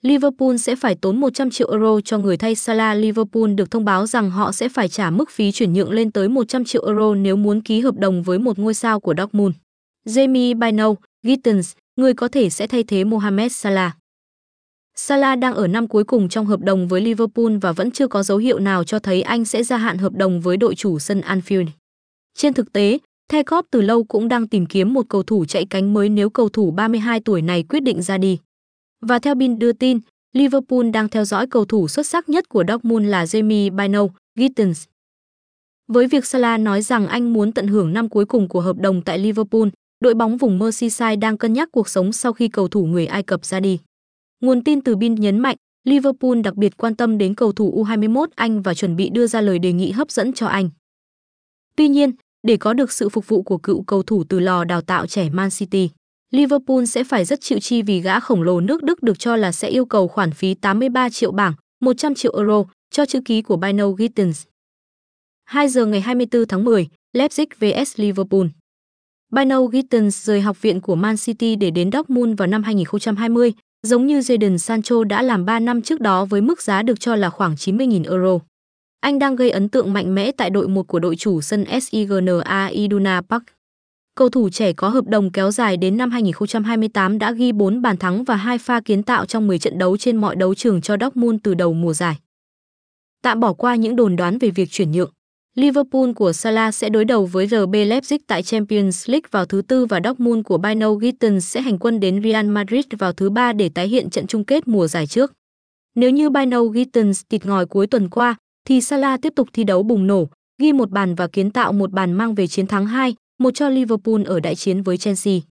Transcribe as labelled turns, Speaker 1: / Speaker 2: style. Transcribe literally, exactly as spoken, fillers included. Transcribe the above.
Speaker 1: Liverpool sẽ phải tốn một trăm triệu euro cho người thay Salah. Liverpool được thông báo rằng họ sẽ phải trả mức phí chuyển nhượng lên tới một trăm triệu euro nếu muốn ký hợp đồng với một ngôi sao của Dortmund. Jamie Bynoe Gittins, người có thể sẽ thay thế Mohamed Salah. Salah đang ở năm cuối cùng trong hợp đồng với Liverpool và vẫn chưa có dấu hiệu nào cho thấy anh sẽ gia hạn hợp đồng với đội chủ sân Anfield. Trên thực tế, The Kop từ lâu cũng đang tìm kiếm một cầu thủ chạy cánh mới nếu cầu thủ ba mươi hai tuổi này quyết định ra đi. Và theo Bin đưa tin, Liverpool đang theo dõi cầu thủ xuất sắc nhất của Dortmund là Jamie Bynoe Gittins. Với việc Salah nói rằng anh muốn tận hưởng năm cuối cùng của hợp đồng tại Liverpool, đội bóng vùng Merseyside đang cân nhắc cuộc sống sau khi cầu thủ người Ai Cập ra đi. Nguồn tin từ Bin nhấn mạnh, Liverpool đặc biệt quan tâm đến cầu thủ U hai mươi mốt Anh và chuẩn bị đưa ra lời đề nghị hấp dẫn cho anh. Tuy nhiên, để có được sự phục vụ của cựu cầu thủ từ lò đào tạo trẻ Man City, Liverpool sẽ phải rất chịu chi vì gã khổng lồ nước Đức được cho là sẽ yêu cầu khoản phí tám mươi ba triệu bảng, một trăm triệu euro cho chữ ký của Bynoe Gittins. hai giờ ngày hai mươi tư tháng mười, Leipzig vs Liverpool. Bynoe Gittins rời học viện của Man City để đến Dortmund vào năm hai nghìn không trăm hai mươi, giống như Jadon Sancho đã làm ba năm trước đó với mức giá được cho là khoảng chín mươi nghìn euro. Anh đang gây ấn tượng mạnh mẽ tại đội một của đội chủ sân Signa Iduna Park. Cầu thủ trẻ có hợp đồng kéo dài đến năm hai nghìn không trăm hai mươi tám đã ghi bốn bàn thắng và hai pha kiến tạo trong mười trận đấu trên mọi đấu trường cho Dortmund từ đầu mùa giải. Tạm bỏ qua những đồn đoán về việc chuyển nhượng, Liverpool của Salah sẽ đối đầu với rờ bê Leipzig tại Champions League vào thứ Tư và Dortmund của Bynoe Gittins sẽ hành quân đến Real Madrid vào thứ Ba để tái hiện trận chung kết mùa giải trước. Nếu như Bynoe Gittins tịt ngòi cuối tuần qua, thì Salah tiếp tục thi đấu bùng nổ, ghi một bàn và kiến tạo một bàn mang về chiến thắng hai một cho Liverpool ở đại chiến với Chelsea.